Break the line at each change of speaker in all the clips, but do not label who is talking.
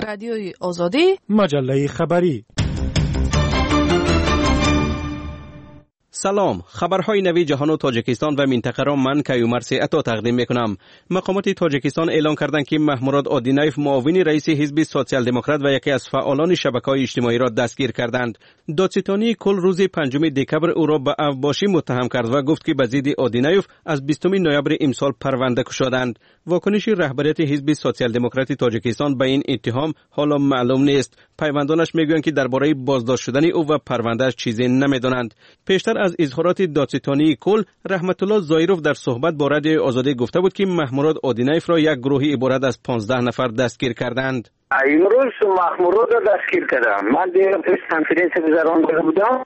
رادیوی آزادی،
مجله خبری.
سلام، خبرهای نوی جهان و تاجیکستان و منطقه را من کیومرث عطا تقدیم میکنم. مقامات تاجیکستان اعلام کردند که محمود آدینایف معاون رئیس حزب سوسیال دموکرات و یکی از فعالان شبکه‌های اجتماعی را دستگیر کردند. دادستانی کل روز 5 دکبر او را به افباشی متهم کرد و گفت که به ضد آدینایف از 20 نوامبر امسال پرونده گشودند. واکنش رهبریت حزب سوسیال دموکرات تاجیکستان به این اتهام حالا معلوم نیست. پیوندانش میگویند که درباره بازداشت شدن او و پروندهش چیزی نمیدانند. پیشتر از اظهارات دادستانی کل، رحمت الله زایروف در صحبت با رادیو آزادی گفته بود که محمود آدینایف را یک گروه عبارت از 15 نفر دستگیر کردند.
امروز محمود را دستگیر کردم. من دیگه پیش کنفرانس گذران بودم.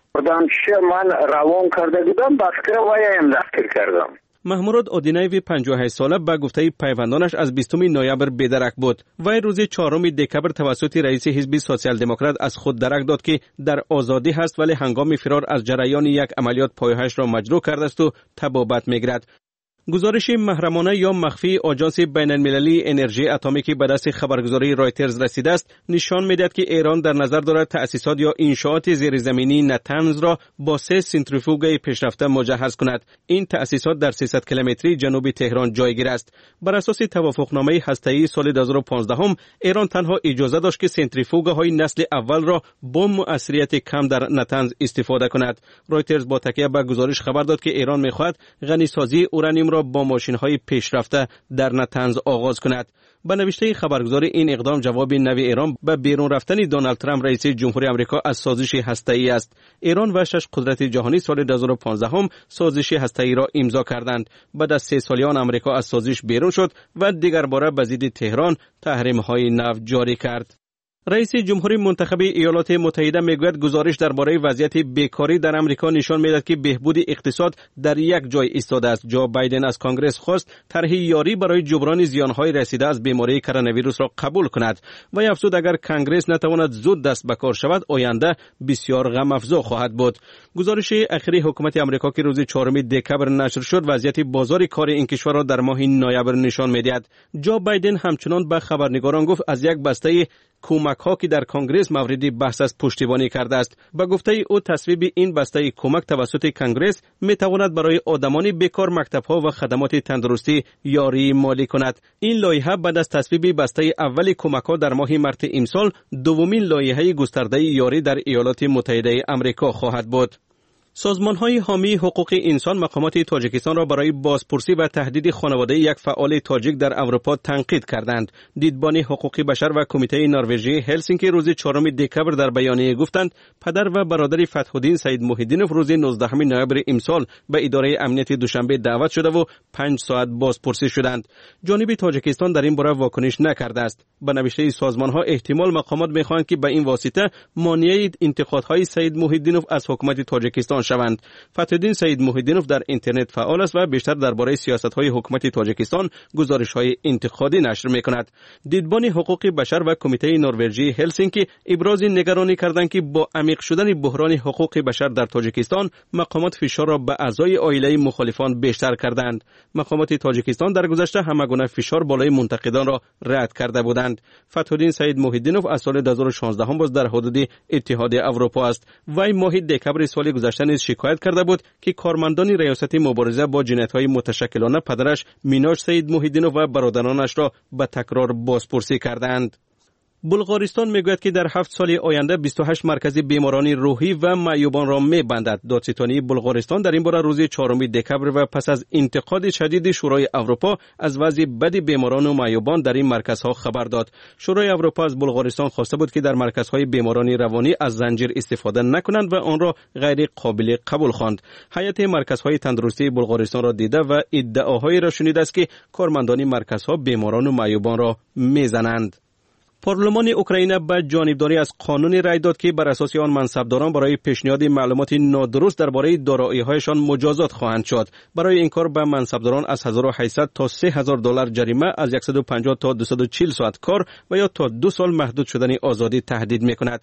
من روان کرده بودم، بسکر وایم دستگیر کردم.
محمود آدینایف 58 ساله به گفته پیوندانش از 20 نوامبر بی‌درک بود. وی روز 4 دکبر توسط رئیس حزب سوسیال دموکرات از خود درک داد که در آزادی هست، ولی هنگام فرار از جریان یک عملیات پایه‌اش را مجروح کرده است و تبابت می‌گیرد. گزارش محرمانه یا مخفی آژانس بین‌المللی انرژی اتمی به دست خبرگزاری رایترز رسیده است، نشان می‌دهد که ایران در نظر دارد تأسیسات یا انشاءات زیرزمینی نتنز را با 3 سنتریفوگ پیشرفته مجهز کند. این تأسیسات در 300 کیلومتری جنوب تهران جایگیر است. بر اساس توافقنامه هسته‌ای سال 2015 ایران تنها اجازه داشت که سنتریفوگ‌های نسل اول را با مؤثریت کم در نتنز استفاده کند. رایترز با تکیه به گزارش خبر داد که ایران می‌خواهد غنیسازی اورانیوم را با ماشین‌های پیشرفته در نتنز آغاز کند. با نوشته خبرگزاری این اقدام جواب نوی ایران به بیرون رفتن دونالد ترامپ رئیس جمهوری آمریکا از سازش هسته‌ای است. ایران و 6 قدرت جهانی سال 2015 سازش هسته‌ای را امضا کردند. بعد از 3 سالیان آمریکا از سازش بیرون شد و دیگر باره به ضد تهران تحریم‌های نو جاری کرد. رئیس جمهوری منتخب ایالات متحده میگوید گزارش درباره وضعیت بیکاری در آمریکا نشان میدهد که بهبود اقتصاد در یک جای ایستاده است. جو بایدن از کنگره خواست طرح یاری برای جبران زیانهای رسیده از بیماری کرونا ویروس را قبول کند و افزود اگر کنگره نتواند زود دست به کار شود، آینده بسیار غم افزا خواهد بود. گزارش اخیری حکومت آمریکا که روز 4 دکبر نشر شد وضعیت بازار کار این کشور را در ماه نوامبر نشان میدهد. جو بایدن همچنان به خبرنگاران گفت از یک بسته کمک ها که در کنگره مورد بحث است پشتیبانی کرده است. با گفته او تصویب این بسته کمک توسط کنگره می تواند برای آدمان بیکار، مکتب ها و خدمات تندرستی یاری مالی کند. این لایحه بعد از تصویب بسته اول کمک ها در ماه مارس امسال دومین لایحه گسترده یاری در ایالات متحده آمریکا خواهد بود. سازمان‌های حامی حقوق انسان مقامات تاجیکستان را برای بازپرسی و تهدید خانواده یک فعال تاجیک در اروپا تنقید کردند. دیدبان حقوق بشر و کمیته نروژی هلسینکی روز 4 دکبر در بیانیه گفتند پدر و برادر فتح‌الدین سید محی‌الدینوف روز 19 نوامبر امسال به اداره امنیت دوشنبه دعوت شده و 5 ساعت بازپرسی شدند. جانب تاجیکستان در این باره واکنش نکرده است. به نوشته سازمان‌ها احتمال مقامات می‌خواهند که به این واسطه مانع انتقادهای سید محی‌الدینوف از حکومت تاجیکستان شوند. فتح‌الدین سید محی‌الدینوف در اینترنت فعال است و بیشتر درباره سیاست‌های حکومت تاجیکستان گزارش‌های انتقادی نشر می‌کند. دیدبان حقوق بشر و کمیته نروژی هلسینکی ابراز نگرانی کردند که با عمیق شدن بحران حقوق بشر در تاجیکستان مقامات فشار را به اعضای عائله مخالفان بیشتر کردند. مقامات تاجیکستان در گذشته همگونه فشار بالای منتقدان را رد کرده بودند. فتح‌الدین سید محی‌الدینوف از سال 2016 باز در حدود اتحاد اروپا است. وی ماه دکبر سال گذشته شکایت کرده بود که کارمندان ریاست مبارزه با جنایت‌های متشکلانه پدرش میناش سید محی‌الدینوف و برادرانش را به تکرار بازپرسی کردند. بلغارستان میگوید که در 7 سال آینده 28 مرکز بیماران روحی و معیوبان را میبندد. دادستانی بلغارستان در این باره روز 4 دکبر و پس از انتقاد شدید شورای اروپا از وضع بد بیماران و معیوبان در این مرکزها خبر داد. شورای اروپا از بلغارستان خواسته بود که در مرکزهای بیماران روانی از زنجیر استفاده نکنند و آن را غیر قابل قبول خواند. هیئت مرکزهای تندرستی بلغارستان را دیده و ادعاهایی را شنیده است که کارمندان مرکزها بیماران و معیوبان را میزنند. پارلمان اوکراین به جانبداری از قانون رای داد که بر اساس آن منصبداران برای پیشنهاد معلومات نادرست درباره دارایی‌هایشان مجازات خواهند شد. برای این کار به منصبداران از 1800 تا 3000 دلار جریمه، از 150 تا 240 ساعت کار و یا تا 2 سال محدود شدن آزادی تهدید می‌کند.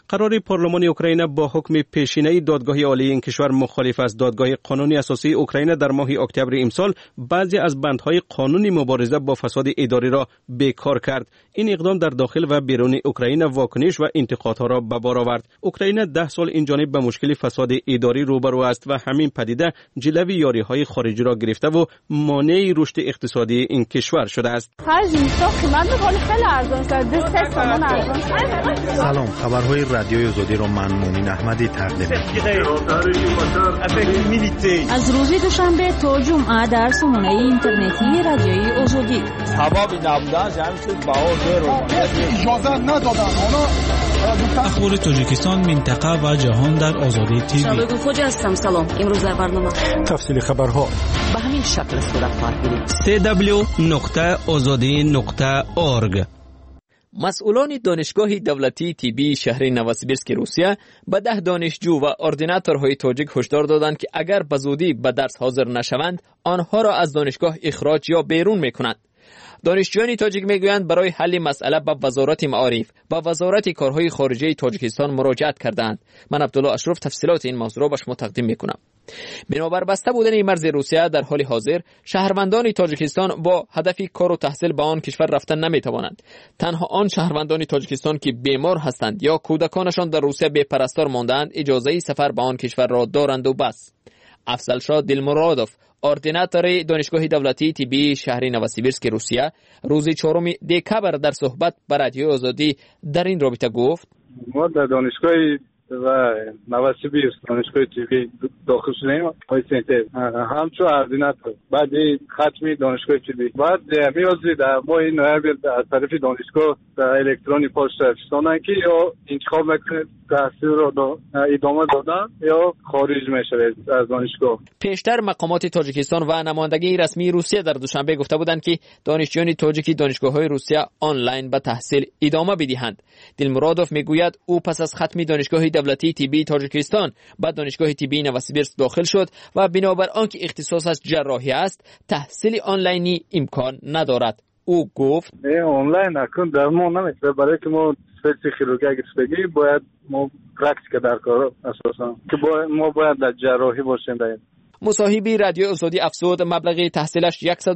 قرار پارلمان اوکراین با حکم پیشینه دادگاه عالی این کشور مخالف است. دادگاه قانونی اساسی اوکراین در ماه اکتبر امسال بعضی از بندهای قانونی مبارزه با فساد اداری را بیکار کرد. این اقدام در داخل و بیرون اوکراین واکنش و انتقادها را به بار آورد. اوکراین 10 سال این جانب به مشکل فساد اداری روبرو است و همین پدیده جلوی یاری‌های خارجی را گرفته و مانع رشد اقتصادی این کشور شده است.
سلام، خبرهای رادیوی آزادی را من مومن احمدی تقدیم
از روز دوشنبه تا جمعه در سامانه اینترنتی رادیوی آزادی.
اخبار تاجیکستان، منطقه و جهان در آزادی تیوی.
شبکه خوج هستم. سلام، امروز در برنامه
تفصیل خبرها
به همین شکل صورت خواهد گرفت.
www.azadi.org.
مسئولان دانشگاه دولتی طبی شهر نوسیبیرسک روسیه به 10 دانشجو و اردیناتورهای تاجیک هشدار دادند که اگر به زودی به درس حاضر نشوند آنها را از دانشگاه اخراج یا بیرون میکنند. دانشجویان تاجیک میگویند برای حل مسئله به وزارت معارف و وزارت کارهای خارجه تاجیکستان مراجعت کردند. من عبدالله اشرف تفصیلات این موضوع را به شما تقدیم میکنم. بنابر بسته بودن مرز روسیه در حال حاضر شهروندان تاجیکستان با هدف کار و تحصیل به آن کشور رفتن نمیتوانند. تنها آن شهروندان تاجیکستان که بیمار هستند یا کودکانشان در روسیه بی پرستار ماندند اجازه سفر به آن کشور را دارند و بس. افضلشاه دلمرادوف، اردیناتور دانشگاه دولتی طبی شهر نوسیبیرسک روسیه، روز 4 دکبر در صحبت با رادیو آزادی در این رابطه گفت:
ما در دانشگاه و نوسیبیرسک دانشگاه طبی داخل شدیم همچون اردیناتور بعد ختمی دانشگاه طبی بعد میازی در ماه نوامبر از طرف دانشگاه الکترونی پاس فرستادن که یا انتخاب میکنید تحصیل را ادامه دادن یا خارج میشوید از دانشگاه.
پیشتر مقامات تاجیکستان و نمایندگی رسمی روسیه در دوشنبه گفته بودند که دانشجویان تاجیکی دانشگاه‌های روسیه آنلاین به تحصیل ادامه بدهند. دلمرادوف میگوید او پس از ختم دانشگاه دولتی طبی تاجیکستان به دانشگاه طبی نوسیبیرسک داخل شد و بنابر آنکه اختصاصش جراحی است تحصیل آنلاینی امکان ندارد. او گفت
آنلاین اکنون در ما نمیشه، برای که ما سپیسی خیروگی گرفتگی باید ما پرکتیک در کار اساسا که ما باید در جراحی باشیم.
مصاحبی رادیو آزادی افزود مبلغ تحصیلش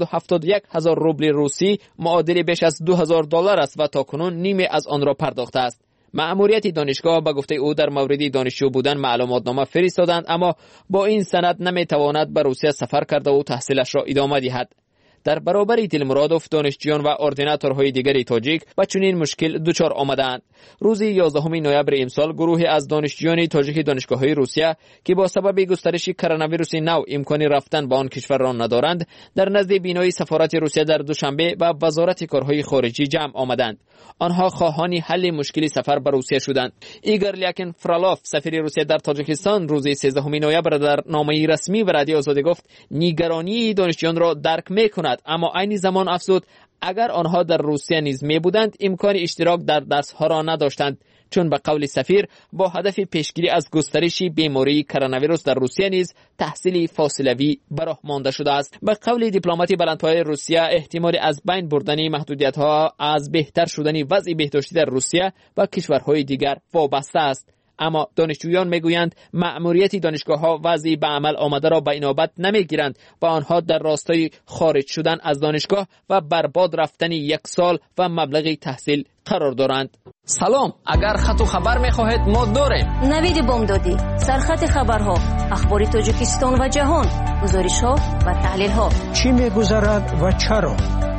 171,000 روبل روسی معادل بیش از $2,000 است و تاکنون نیمه از آن را پرداخته است. مأموریت دانشگاه به گفته او در مورد دانشجو بودن معلوماتنامه فرستادند، اما با این سند نمیتواند به روسیه سفر کرده و تحصیلش را ادامه دهد. در برابر دلمرادوف دانشجویان و اردیناتورهای دیگر تاجیک با چنین مشکل دچار آمدند. روز 11 نوامبر امسال گروهی از دانشجویان تاجیک دانشگاه‌های روسیه که با سبب گسترش کرونا ویروس نو امکان رفتن به آن کشور را ندارند در نزد بینای سفارت روسیه در دوشنبه به وزارت کارهای خارجی جمع آمدند. آنها خواهان حل مشکل سفر به روسیه شدند. ایگور لیاکن فرالاف سفیر روسیه در تاجیکستان روز 13 نوامبر در نامه رسمی به رادیو آزادی گفت نگرانی دانشجویان را درک می‌کند، اما عین زمان افزود اگر آنها در روسیه نیز می بودند امکان اشتراک در درس‌ها را نداشتند، چون به قول سفیر با هدف پیشگیری از گسترش بیماری کرونا ویروس در روسیه نیز تحصیل فاصله‌ای براه مانده شده است. به قول دیپلماتی بلندپایه روسیه احتمال از بین بردن محدودیت‌ها از بهتر شدن وضع بهداشتی در روسیه و کشورهای دیگر وابسته است. اما دانشجویان میگویند مأموریت دانشگاه‌ها وضعی به عمل آمده را به اینابت نمیگیرند و آنها در راستای خارج شدن از دانشگاه و برباد رفتن 1 سال و مبلغ تحصیل قرار دارند. سلام، اگر خط و خبر میخواهید ما داریم.
نوید بامدادی، سرخط خبرها، اخبار تاجیکستان و جهان، گزارش‌ها و تحلیل‌ها.
چی می‌گذرد و چرا؟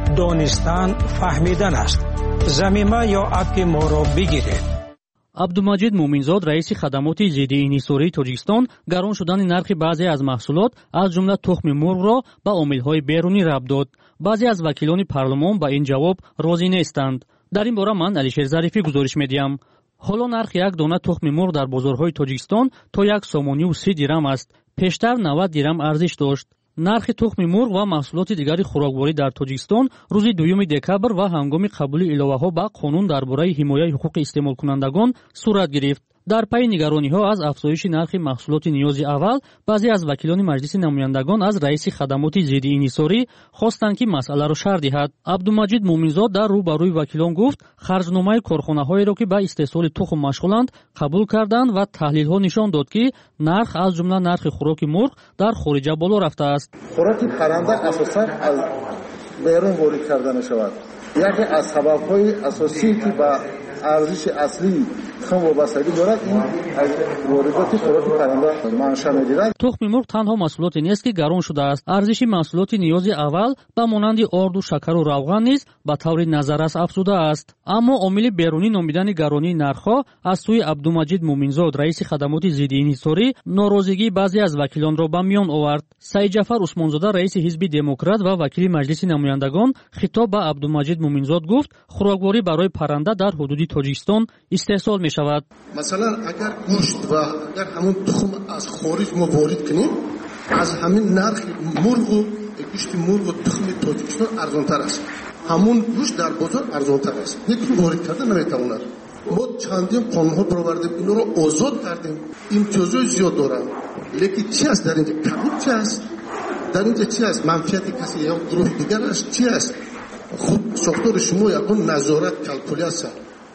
دانستن فهمیدن است. ضمیمه یا اپ ما را بگیرید.
عبدالمجید مومنزاد رئیس خدمات ضد انحصاری تاجیکستان گران شدن نرخ بعضی از محصولات از جمله تخم مرغ را به عامل‌های بیرونی ربط داد. بعضی از وکیلان پارلمان با این جواب راضی نیستند. در این باره من علیشیر ظریفی گزارش می‌دهم. حالا نرخ یک دانه تخم مرغ در بازارهای تاجیکستان تا 1.30 درم است. پیشتر 90 درم ارزش داشت. نرخ تخم مرغ و محصولات دیگر خوراکواری در تاجیکستان روز 2 دکبر و هنگام قبول الوه‌ها به قانون درباره حمایت حقوق استعمال کنندگان صورت گرفت. дар пайи нигарониҳо аз афзоиши нархи маҳсулоти ниёзи аввал, баъзе аз вакилони маҷлиси намояндагон аз раиси хадамоти зидди инҳисорӣ хостанд ки масъаларо шарҳ диҳад. Абдумаҷид Муъминзод дар рӯ ба рӯи вакилон гуфт, харҷномаи корхонаҳоеро ки ба истеҳсоли тухм машғуланд қабул карданд ва таҳлилҳо нишон дод ки нарх аз ҷумла нархи хӯроки мурғ дар хориҷа боло рафтааст.
хӯроки парранда асосан аз берун ворид карда мешавад. яке аз сабабҳои асосие ки ба арзиши аслии тухм вобастагӣ дорад, ин аз воридоти хӯроки парранда манша мегирад.
тухми мурғ танҳо маҳсулоте нест ки гарон шудааст. арзиши маҳсулоти ниёзи аввал ба монанди орду шакару равған низ ба таври назаррас афзудааст. аммо омили берунӣ номидани гаронии нархҳо аз сӯи Абдумаҷид Муъминзод, раиси хадамоти зидди инҳисорӣ, норозигии баъзе аз вакилонро ба миён овард. Саидҷафар Усмонзода, раиси ҳизби Демократ ва вакили маҷлиси намояндагон, хитоб ба Абдумаҷид Муъминзод гуфт, хӯрокворӣ барои парранда дар ҳудуди Тоҷикистон истеҳсол мешавад.
масалан агар гӯшт ва агар ҳамон тухм аз хориҷ мо ворид кунем, аз ҳамин нархи мурғу гӯшти мурғу тухми Тоҷикистон арзонтар аст. ҳамон гӯшт дар бозор арзонтар аст. лекин ворид карда наметавонад. мо чандин қонунҳо баровардем, инро озод кардем, имтиёзҳои зиёд доранд. лекин чи аст дар инҷа? коррупсия аст. дар инҷа чи аст? манфиати каси ё гурӯҳи дигар аст? чи аст? худ сохтори шумо ягон назорат, калкулясия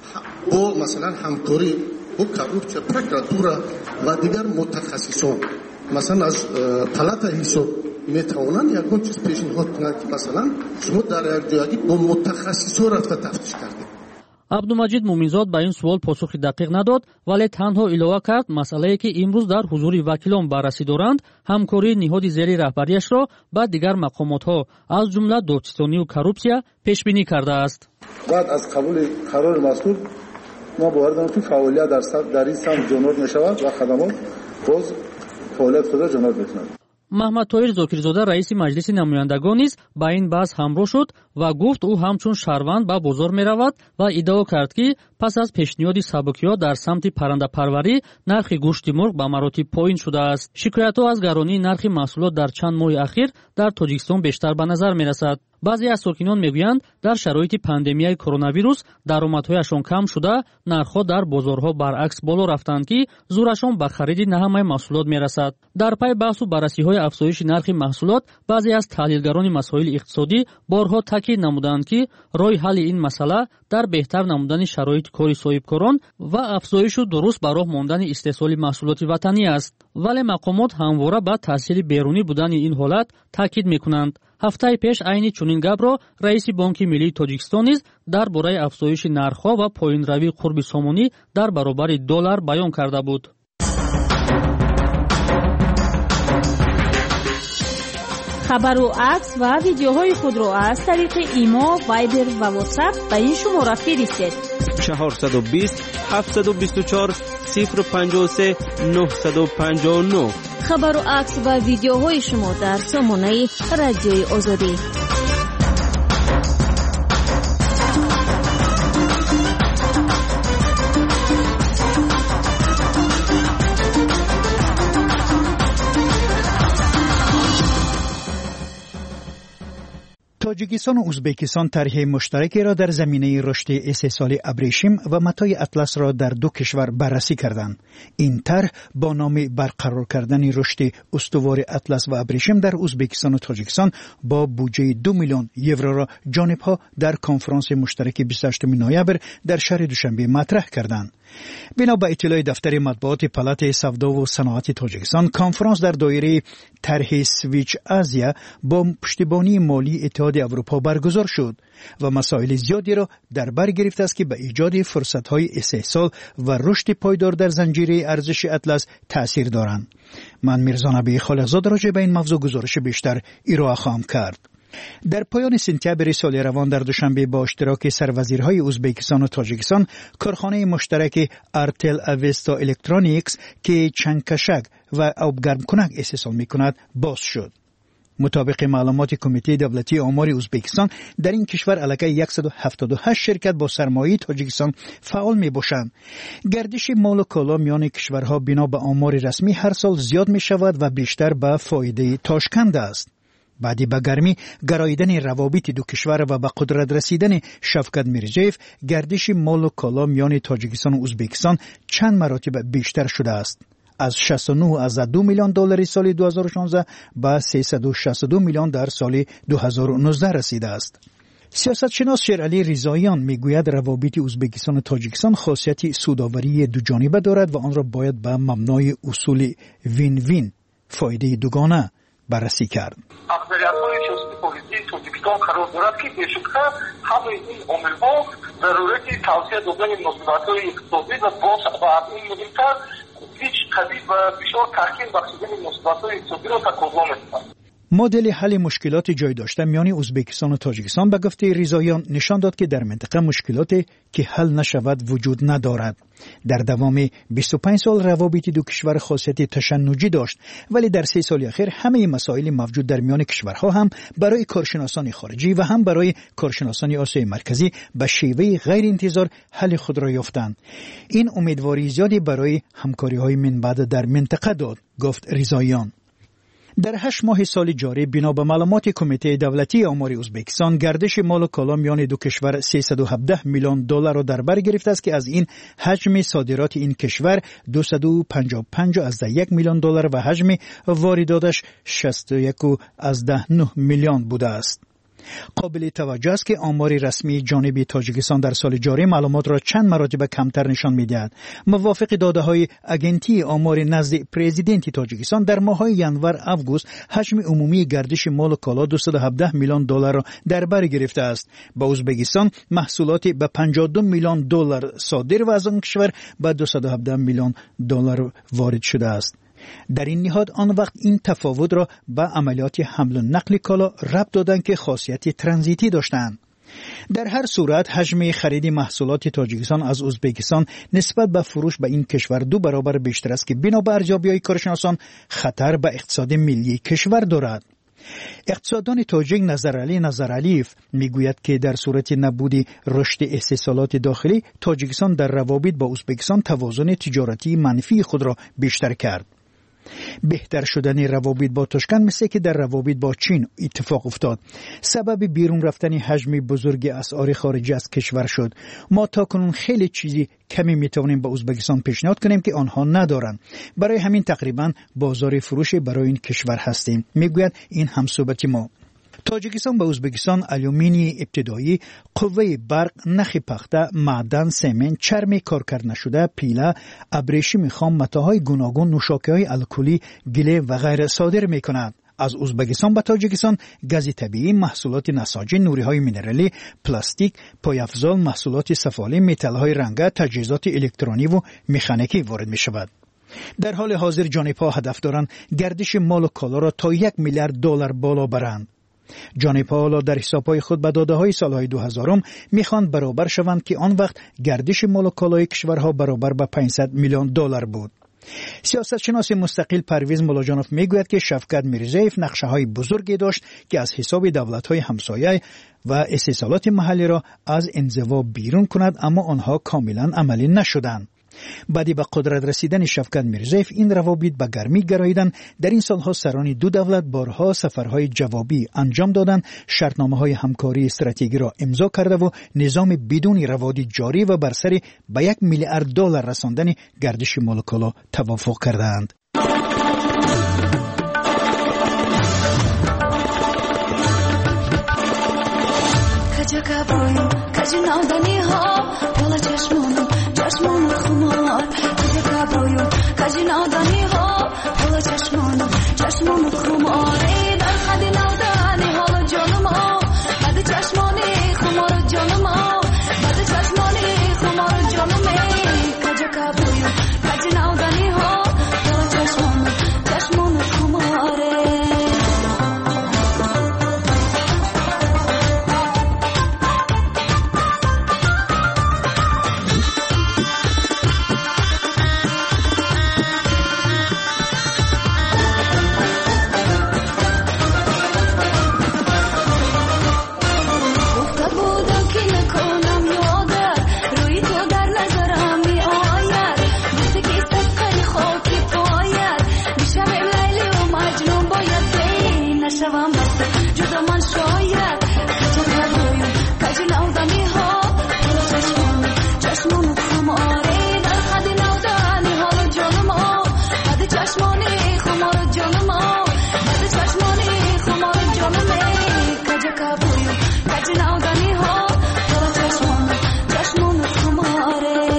бо масалан ҳамкорӣ бо коррупсия, прокуратура ва дигар мутахассисон, масалан аз палата ҳисоб метавонанд ягон чиз пешниҳод кунанд ки масалан шумо дар як ҷоягӣ бо мутахассисҳо рафта тафтиш кардед.
Абдумаҷид Муъминзод ба ин суол посухи дақиқ надод, вале танҳо илова кард, масъалае ки имрӯз дар ҳузури вакилон баррасӣ доранд, ҳамкории ниҳоди зери раҳбарияшро ба дигар мақомотҳо, аз ҷумла додситонию коррупсия пешбинӣ кардааст.
баъд аз қабули қарори мазкур мо бовар дорем ки фаъолият дар ин самт ҷонбар мешавад ва хадамот боз фаъолият худро ҷонбар мекунад.
маҳмад Тоҳир Зокирзода, раиси маҷлиси намояндагон низ ба ин баҳс ҳамроҳ шуд ва гуфт, ӯ ҳамчун шаҳрванд ба бозор меравад ва иддао кард ки пас аз пешниҳоди сабукиҳо дар самти паррандапарварӣ нархи гӯшти мурғ ба маротиб поин шудааст. шикоятҳо аз гаронии нархи маҳсулот дар чанд моҳи ахир дар Тоҷикистон бештар ба назар мерасад. баъзе аз сокинон мегӯянд, дар шароити пандемияи коронавирус даромадҳояшон кам шуда, нархҳо дар бозорҳо баръакс боло рафтанд ки зӯрашон ба хариди на ҳамаи маҳсулот мерасад. дар пай баҳсу баррасиҳои афзоиши нархи маҳсулот, баъзе аз таҳлилгарони масоили иқтисодӣ борҳо таъкид намуданд ки роҳи ҳалли ин масъала дар беҳтар намудани шароити кори соҳибкорон ва афзоишу дуруст ба роҳ мондани истеҳсоли маҳсулоти ватанӣ аст. вале мақомот ҳамвора ба таъсири берунӣ будани ин ҳолат таъкид мекунанд. ҳафтаи пеш айни чунин гапро раиси Бонки Миллии Тоҷикистон низ дар бораи афзоиши нархҳо ва поинравии қурби сомонӣ дар баробари доллар баён карда буд.
хабару акс ва видеоҳои худро аз тариқи имо, вайбер ва ватсап ба ин шумора фиристед.
420 724 053 959.
хабару акс ва видеоҳои шумо дар сомонаи радиои озодӣ.
тоҷикистон و ازبکستان طرح مشترکی را در زمینه رشد استحصال ابریشم و متاع اطلس را در دو کشور بررسی کردند. این طرح با نام برقرار کردن رشد استوار اطلس و ابریشم در ازبکستان و تاجیکستان با بودجه 2 میلیون یورو را جانبها در کنفرانس مشترک 28 نوامبر در شهر دوشنبه مطرح کردند. بنا به اطلاع دفتر مطبوعات پالات سودا و صنعت تاجیکستان، کنفرانس در دایره طرح سویچ آسیا با پشتیبانی مالی اتحاد اروپا برگزار شد و مسائل زیادی را در بر گرفته است که به ایجاد فرصت‌های استحصال و رشد پایدار در زنجیره ارزش اطلس تأثیر دارند. من میرزا نبی خالقزاد راجع به این موضوع گزارش بیشتر ارائه خواهم کرد. در پایان سپتامبر سال روان در دوشنبه با اشتراک سروزیرهای ازبکستان و تاجیکستان، کارخانه مشترک ارتل اوستا الکترونیکس که چنگکشک و آبگرم کنک استحصال می‌کند باز شد. مطابق معلومات کمیته دولتی آمار ازبکستان، در این کشور علاقه 178 شرکت با سرمایه تاجیکستان فعال میباشند. گردش مال و کالا میان کشورها بنا به آمار رسمی هر سال زیاد می شود و بیشتر به فایده تاشکند است. بعدی به گرمی گراییدن روابط دو کشور و به قدرت رسیدن شفقت میرزیف، گردش مال و کالا میان تاجیکستان و ازبکستان چند مراتب بیشتر شده است. از 69.2 میلیون دلار سال 2016 به 362 میلیون در سال 2019 رسیده است. سیاستشناس شیرعلی رضاییان میگوید روابط ازبکستان و تاجیکستان خاصیت سودآوری دو جانبه دارد و آن را باید به مبنای اصول وین وین، فایده دوگانه بررسی کرد.
اقلیت‌های سیاسی پلیسی تاجیکستان قرار دارد که بشکه همه این عامل‌ها ضرورت توسعه دادن مناسبت‌های اقتصادی و باز و این مهمتر هیچ قوی و بسیار تحکیم بخشیدن مناسبت‌های اقتصادی را تقاضا می‌کند.
مدل حل مشکلات جای داشته میان ازبکستان و تاجیکستان به گفته رضاییان نشان داد که در منطقه مشکلاتی که حل نشود وجود ندارد. در دوام 25 سال روابط دو کشور خاصیت تشنجی داشت، ولی در 3 سال اخیر همه مسائل موجود در میان کشورها هم برای کارشناسان خارجی و هم برای کارشناسان آسیای مرکزی به شیوه غیر انتظار حل خود را یافتند. این امیدواری زیادی برای همکاری‌های من بعد در منطقه داد، گفت رضاییان. در 8 ماه سال جاری بنا به معلومات کمیته دولتی آمار ازبکستان گردش مال و کالا میان دو کشور 317 میلیون دلار را در بر گرفته است که از این حجم صادرات این کشور 255.1 میلیون دلار و حجم وارداتش 61.9 میلیون بوده است. قابل توجه است که آمار رسمی جانبی تاجیکستان در سال جاری معلومات را چند مراتب کمتر نشان می‌دهد. موافق داده‌های اگنتی آمار نزد پرزیدنت تاجیکستان در ماه‌های ینور آگوست حجم عمومی گردش مال و کالا 217 میلیون دلار را در بر گرفته است. با ازبکستان محصولات به 52 میلیون دلار صادر و از آن کشور به 217 میلیون دلار وارد شده است. در این نهاد آن وقت این تفاوت را به عملیات حمل و نقل کالا ربط دادند که خاصیت ترانزیتی داشتند. در هر صورت حجم خرید محصولات تاجیکستان از ازبکستان نسبت به فروش به این کشور 2 برابر بیشتر است که بنا به ارزیابی‌های کارشناسان خطر به اقتصاد ملی کشور دارد. اقتصاددان تاجیک نظرعلیف میگوید که در صورت نبود رشد استحصالات داخلی تاجیکستان در روابط با ازبکستان توازن تجارتی منفی خود را بیشتر کرد. بهتر شدن روابط با تاشکند مثل که در روابط با چین اتفاق افتاد. سبب بیرون رفتن حجم بزرگ اسعار خارجی از کشور شد. ما تاکنون خیلی چیزی کمی میتوانیم به ازبکستان پیشنهاد کنیم که آنها ندارند. برای همین تقریبا بازار فروش برای این کشور هستیم. میگوید این همصحبت ما. تاجیکستان به ازبکستان آلومینی ابتدایی، قوه برق، نخ پخته، معدن، سمنت، چرم کارکرد نشده، پیله، ابریشم خام، متاهای گوناگون، نوشاکه‌های الکلی، گله و غیره صادر می‌کند. از ازبکستان به تاجیکستان گاز طبیعی، محصولات نساجی، نوری‌های مینرالی، پلاستیک، پایافزال، محصولات سفالی، متال‌های رنگه، تجهیزات الکترونی و مکانیکی وارد می‌شود. در حال حاضر جانب‌ها هدف دارند گردش مال و کالا را تا 1 میلیارد دلار بالا برند. جانب‌ها در حساب‌های خود به داده‌های سال‌های 2000 می‌خواند برابر شوند که آن وقت گردش مال و کالای کشورها برابر به 500 میلیون دلار بود. سیاستشناس مستقل پرویز ملاجانوف میگوید که شفقت میرزیف نقشه‌های بزرگی داشت که از حساب دولت‌های همسایه و استحصالات محلی را از انزوا بیرون کند، اما آنها کاملا عملی نشدند. بعدی به قدرت رسیدن شفقت میرزیف این روابط به گرمی گراییدند. در این سالها سران دو دولت بارها سفرهای جوابی انجام دادند، شرطنامه‌های همکاری استراتژیکی را امضا کرده و نظام بدون روابط جاری و بر سر به 1 میلیارد دلار رساندن گردش مال و کالا توافق کردند.
چشمان خمار دیگه کبرویو کجی نادانی ها حالا چشمان خمار در خدی نادانی حالا جانم ها بعد چشمانی خمار جانم ها بعد چشمانی خمار جانم کجی کبرویو کجی نادانی ها حالا چشمان خماره خماره در حد نودانی حال جانم بعد چشمانی خمار جانم بعد چشمانی خمار جانم کجا کابویو کجا نودانی ها حال چشمان خماره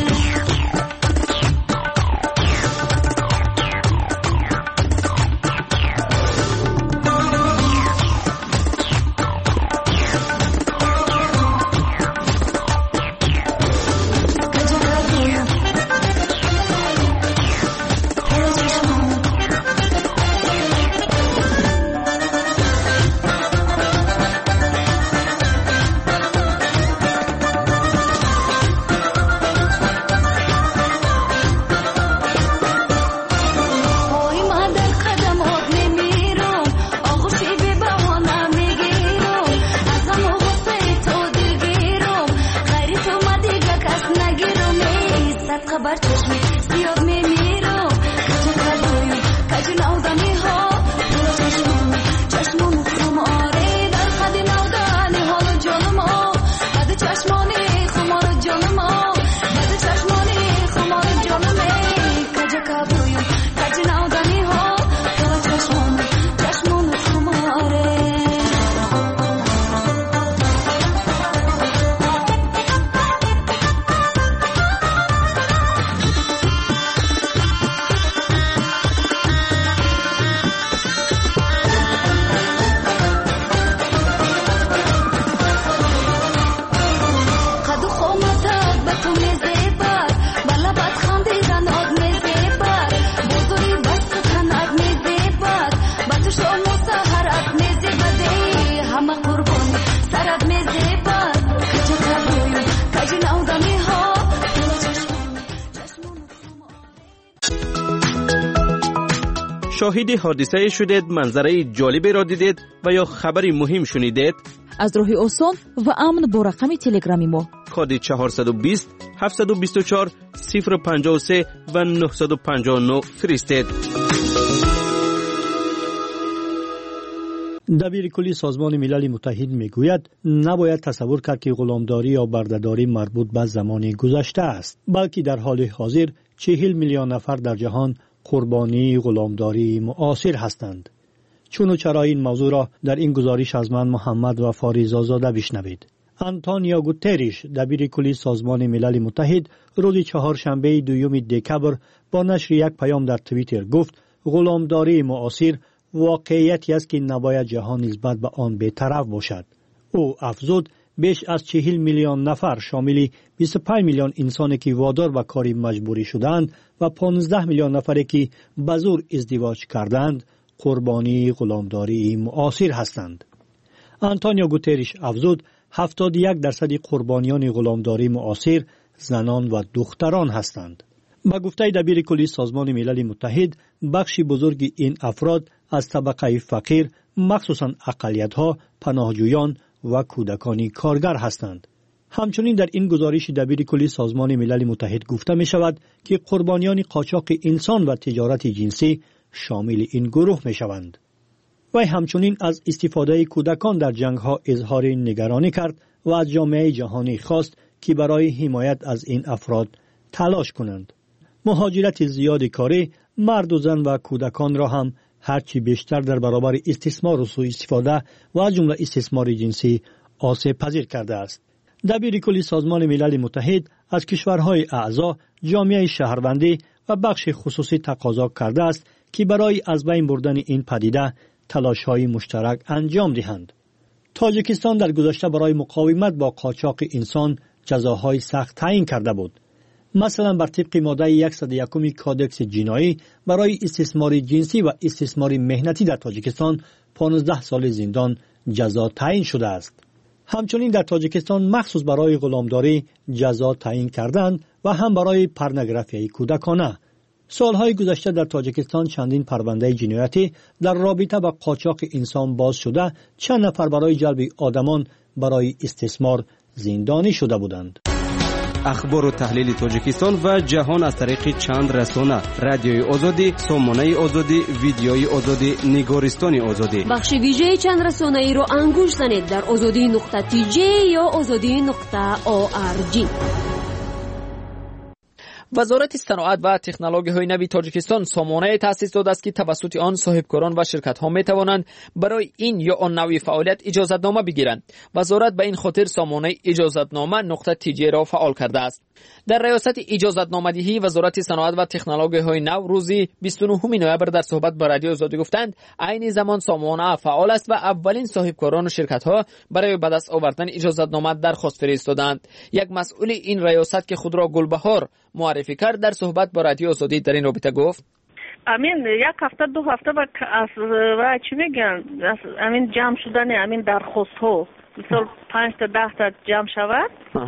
شاهد حادثه شدید، منظره جالبی را دیدید و یا خبری مهم شنیدید؟
از راه آسان و امن با رقم تلگرامی ما
کد 420 724 053 و 959 فرستید.
دبیر کلی سازمان ملل متحد میگوید نباید تصور کرد که غلامداری یا بردهداری مربوط به زمان گذشته است، بلکه در حال حاضر 40 میلیون نفر در جهان قربانی غلامداری معاصر هستند. چون و چرا این موضوع را در این گزارش از من محمد و فاریزآزاده بشنوید. آنتونیو گوتریش دبیر کلی سازمان ملل متحد روز چهارشنبه 2 دکبر با نشر یک پیام در توییتر گفت غلامداری معاصر واقعیتی است که نباید جهان نسبت به آن بی‌طرف باشد. او افزود بیش از 40 میلیون نفر شامل 25 میلیون انسانی که وادار به کاری مجبوری شدند و 15 میلیون نفری که به زور ازدواج کردند قربانی غلامداری معاصر هستند. آنتونیو گوتریش افزود 71% قربانیان غلامداری معاصر زنان و دختران هستند. با گفته دبیر کلی سازمان ملل متحد بخشی بزرگ این افراد از طبقه فقیر مخصوصاً اقلیت‌ها، پناهجویان و کودکان کارگر هستند. همچنین در این گزارش دبیر کلی سازمان ملل متحد گفته می شود که قربانیان قاچاق انسان و تجارت جنسی شامل این گروه می شوند. و همچنین از استفاده کودکان در جنگ‌ها اظهار نگرانی کرد و از جامعه جهانی خواست که برای حمایت از این افراد تلاش کنند. مهاجرت زیاد کاری مرد و زن و کودکان را هم هرچی بیشتر در برابر استثمار و سوء استفاده و از جمله استثمار جنسی آسیب پذیر کرده است. دبیر کلی سازمان ملل متحد از کشورهای اعضا، جامعه شهروندی و بخش خصوصی تقاضا کرده است که برای از بین بردن این پدیده تلاش‌های مشترک انجام دهند. تاجیکستان در گذشته برای مقاومت با قاچاق انسان جزاهای سخت تعیین کرده بود. مثلا بر طبق ماده 101 کادکس جنایی برای استثمار جنسی و استثمار مهنتی در تاجیکستان 15 سال زندان جزا تعیین شده است. همچنین در تاجیکستان مخصوص برای غلامداری جزا تعیین کردند و هم برای پورنوگرافی کودکانه. سالهای گذشته در تاجیکستان چندین پرونده جنایتی در رابطه با قاچاق انسان باز شده، چند نفر برای جلب آدمان برای استثمار زندانی شده بودند.
اخبار و تحلیل تاجیکستان و جهان از طریق چند رسانه: رادیوی آزادی، سامانه آزادی، ویدیوی آزادی، نگارستان آزادی.
بخش ویژه چند رسانه ای را انگوش زنید در azadi.tj یا azadi.org.
وزارت صنعت و تکنولوژی‌های نوین تاجیکستان سامانه تأسیس داده است که توسط آن صاحبکاران و شرکت‌ها می‌توانند برای این یا آن نوع فعالیت اجازه‌نامه بگیرند. وزارت به این خاطر سامانه اجازه‌نامه نقطه TJ را فعال کرده است. در ریاست اجازه‌نامه‌دهی وزارت صنعت و تکنولوژی‌های نو روز 29 نوامبر در صحبت با رادیو آزادی گفتند عین زمان سامانه فعال است و اولین صاحبکاران و شرکت‌ها برای به دست آوردن اجازه‌نامه درخواست فرستادند. یک مسئول این ریاست که خود را گلبهار معرفی کرد در صحبت با رادیو آزادی در این رابطه گفت
امین یک هفته دو هفته و چی میگن امین جمع شدن امین درخواست ها مثلا 5 تا 10 تا جمع شود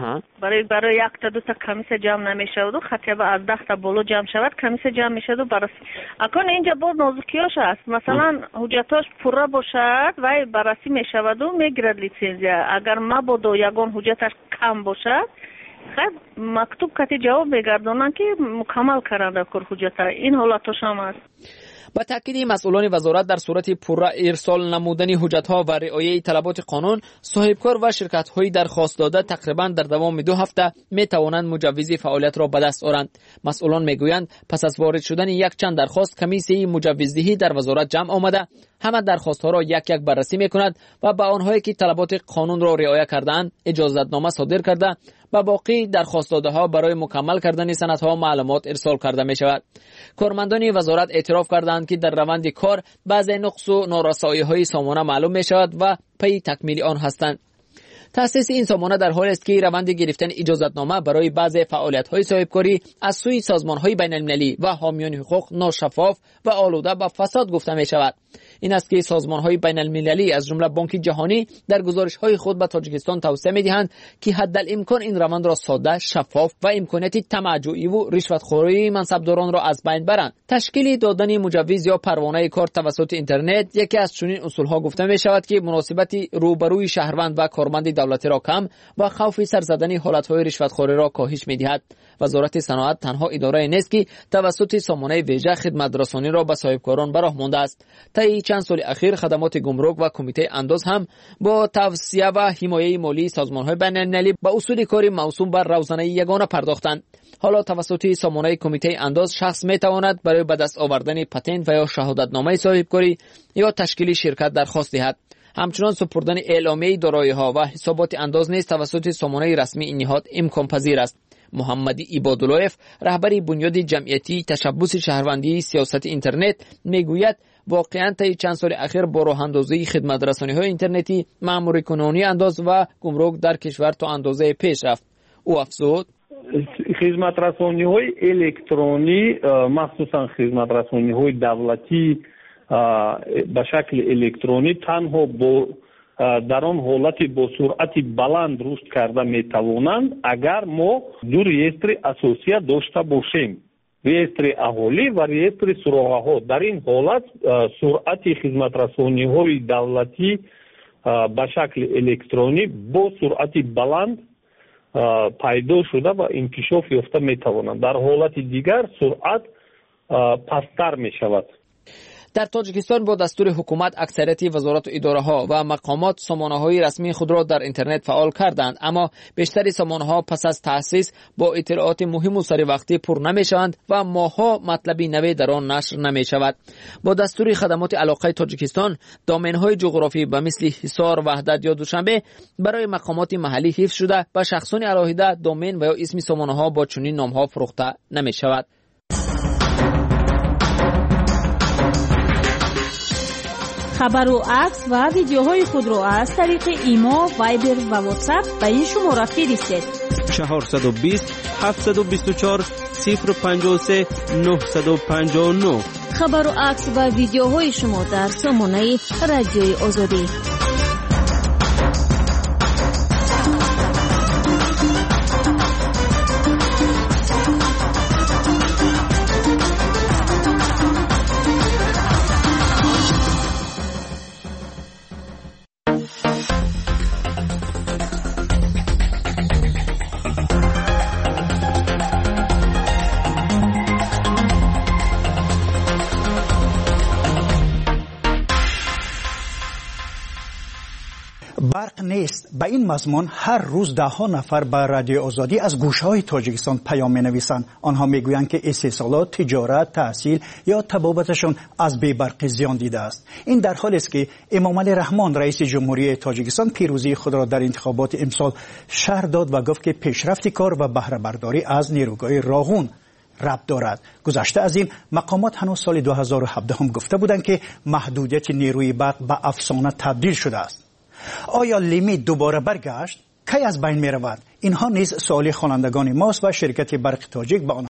برای یک تا دو تا کمیسه جمع نمیشود و خطیبه از 10 تا بالا جمع شود کمیسه جمع میشود و بررسی اکنون اینجا باز نازکیاش است مثلا حجتاش پوره باشد و بررسی میشود و میگیرد لیسانسیا اگر مبادا یگان حجتش کم باشد خب مکتوب کتی جواب میگردونن که مکمل کردن کار حجت این حالتش هم است.
با تاکید مسئولان وزارت در صورت پوره ارسال نمودن حجت‌ها و رعایت طلبات قانون صاحبکار و شرکت‌های درخواست داده تقریبا در دوام 2 هفته می‌توانند مجوز فعالیت را به دست آورند. مسئولان میگویند پس از وارد شدن یک چند درخواست کمیسیه مجوزدهی در وزارت جمع آمده همه درخواست‌ها را یک یک بررسی می‌کند و به آنهایی که طلبات قانون را رعایت کردند اجازه‌نامه صادر کرده و باقی درخواست داده‌ها برای مکمل کردن سندها معلومات ارسال کرده می‌شود. کارمندان وزارت اعتراف کردند که در روند کار بعضی نقص و نارسایی‌های سامانه معلوم می‌شود و پی تکمیل آن هستند. تأسیس این سامانه در حالی است که روند گرفتن اجازه‌نامه برای بعضی فعالیت‌های صاحبکاری از سوی سازمان‌های بین‌المللی و حامیان حقوق ناشفاف و آلوده به فساد گفته می‌شود. این است که سازمان‌های بین‌المللی از جمله بانک جهانی در گزارش‌های خود به تاجیکستان توصیه می‌دهند که حداالامکان این روند را ساده، شفاف و امکانات طمع‌جویی و رشوتخوری منصبداران را از بین برند. تشکیل دادن مجوز یا پروانه کار توسط اینترنت یکی از چنین اصول‌ها گفته می‌شود که مناسبت روبروی شهروند و کارمند دولتی را کم و خوف سرزدن حالت‌های رشوتخوری را کاهش می‌دهد. وزارت صنعت تنها اداره نیست که توسط سامانه ویژه خدمت رسانی را به صاحبکاران به راه مانده است. طی چند سال اخیر خدمات گمرک و کمیته انداز هم با توصیه و حمایت مالی سازمان‌های بین‌المللی به اصول کاری موسوم بر روزانه یگانه پرداختند. حالا توسط سامانه کمیته انداز شخص می‌تواند برای به دست آوردن پتنت و یا شهادتنامه صاحبکاری یا تشکیل شرکت درخواست دهد. همچنان سپردن اعلامیه دارایی‌ها و حسابات انداز نیز توسط سامانه رسمی این نهاد امکان پذیر است. محمد عباداللهف رهبر بنیاد جمعیتی تشبث شهروندی سیاست اینترنت میگوید واقعا طی چند سال اخیر با راه اندازی خدمت رسانی‌های اینترنتی مأموری کنونی انداز و گمرک در کشور تا اندازه پیش رفت. او افزود
خدمت رسانی‌های الکترونی مخصوصا خدمت رسانی‌های دولتی به شکل الکترونی تنها با در آن حالت با سرعت بلند رشد کرده میتوانند اگر ما دو ریستر اساسی داشته باشیم، ریستر اهالی و ریستر سراغه‌ها. در این حالت سرعت خدمت رسانی‌های دولتی به شکل الکترونی با سرعت بلند پیدا شده و انکشاف یافته میتوانند. در حالت دیگر سرعت پستر میشود.
در تاجیکستان با دستور حکومت اکثریت وزارت و اداره‌ها و مقامات سامانه‌های رسمی خود را در اینترنت فعال کردند، اما بیشتر سامانه‌ها پس از تأسیس با اطلاعات مهم و سری وقتی پر نمی‌شوند و ماه‌ها مطلبی نوی در آن نشر نمی‌شود. با دستور خدمات علاقه تاجیکستان دامن‌های جغرافی به مثل حصار، وحدت یا دوشنبه برای مقامات محلی حفظ شده و شخصان علاهیده دامن و یا اسم سامانه‌ها با چنین نام‌ها فروخته نمی‌شود.
خبر و عکس و ویدیوهای خود را از طریق ایما، وایبر و واتساپ به این شماره فرستید.
420 724 053 959.
خبر و عکس و ویدیوهای شما در سامانه رادیوی آزادی.
برق نیست. به این مضمون هر روز ده ها نفر به رادیو آزادی از گوشه‌های تاجیکستان پیام می‌نویسند. آنها میگویند که استحصالات، تجارت، تحصیل یا تبابتشون از بی‌برقی زیان دیده است. این در حالی است که امامعلی رحمان رئیس جمهوری تاجیکستان پیروزی خود را در انتخابات امسال شرح داد و گفت که پیشرفت کار و بهره برداری از نیروگاه راغون ربط دارد. گذشته از این مقامات هنوز سال 2017 هم گفته بودند که محدودیت نیروی برق به افسانه تبدیل شده است. آیا لیمیت دوباره برگشت؟ کی از بین می رود؟ اینها نیز سوال خوانندگان ماست و شرکت برق تاجیک به آن